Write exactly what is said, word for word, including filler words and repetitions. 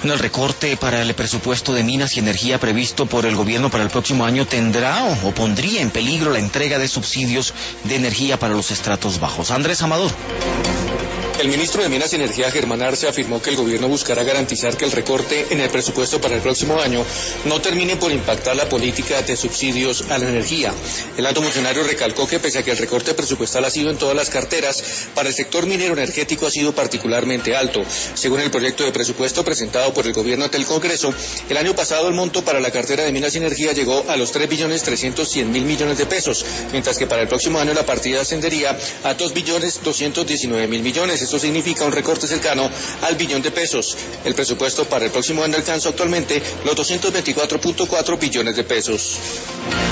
El recorte para el presupuesto de Minas y Energía previsto por el gobierno para el próximo año tendrá o, o pondría en peligro la entrega de subsidios de energía para los estratos bajos. Andrés Amador. El ministro de Minas y Energía, Germán Arce, afirmó que el gobierno buscará garantizar que el recorte en el presupuesto para el próximo año no termine por impactar la política de subsidios a la energía. El alto funcionario recalcó que pese a que el recorte presupuestal ha sido en todas las carteras, para el sector minero energético ha sido particularmente alto. Según el proyecto de presupuesto presentado por el gobierno ante el Congreso, el año pasado el monto para la cartera de Minas y Energía llegó a los tres billones trescientos cien mil millones de pesos, mientras que para el próximo año la partida ascendería a dos billones doscientos diecinueve mil millones. Esto significa un recorte cercano al billón de pesos. El presupuesto para el próximo año alcanza actualmente los doscientos veinticuatro punto cuatro billones de pesos.